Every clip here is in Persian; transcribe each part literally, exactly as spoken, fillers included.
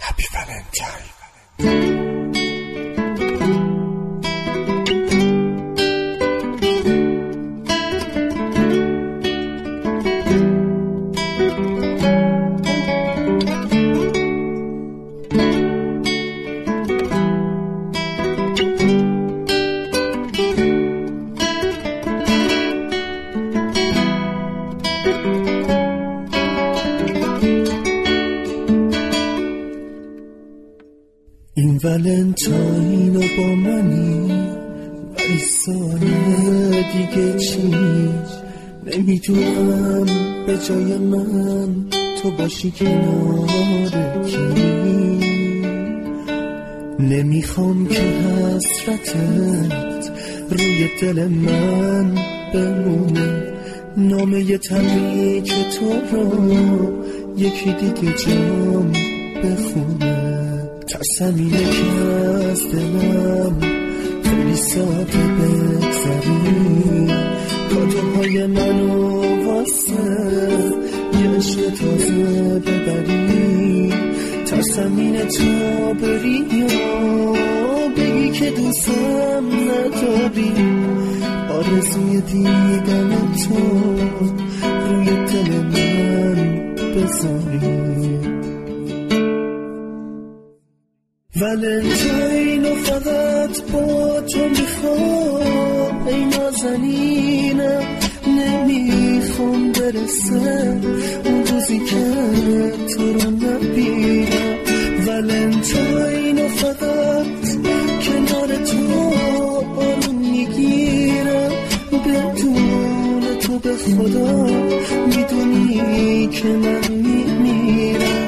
Happy Valentine. این ولنتاین با منی، ولی سال دیگه چی؟ نمیدونم به جای من تو باشی کنار کی. نمیخوام که حسرتت روی دل من بمونه، نامه تبریک تو رو یکی دیگه جام بخونه. ترسم اینه که از دلم خیلی ساده بگذری، کادوهای منو واسه یه عشق تازه ببری. ترسم اینه تو بری یا بگی که دوستم نداری، آرزوی دیدن تو روی دل من بذاری. ولنتاین و فقط با تو میخوام، ای نازنینم نمیخوام برسه اون روزی که تو رو نبینم. ولنتاین و فقط کنار تو آروم میگیرم، بدون تو به خدا میدونی که من میمیرم.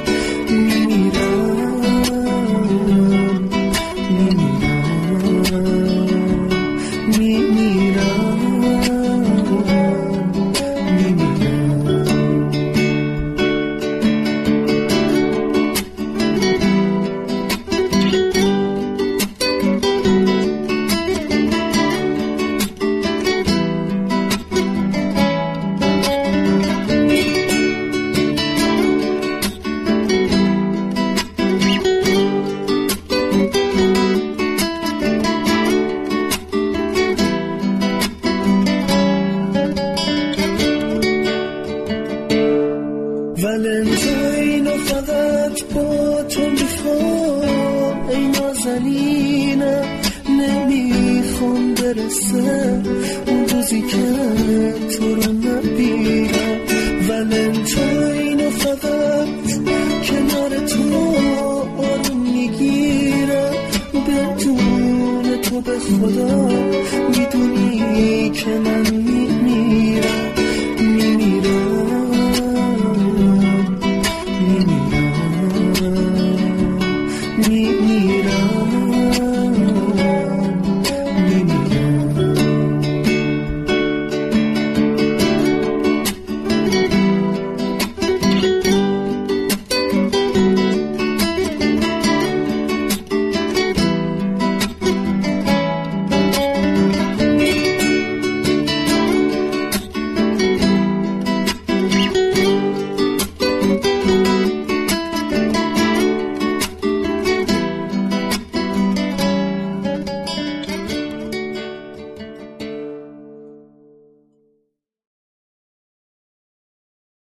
ولنتاین و فقط با تو میخوام، ای نازنینم نمیخوام برسه اون روزی که تو رو نبینم. ولنتاین و فقط کنار تو آروم میگیرم، بدون تو به خدا میدونی که من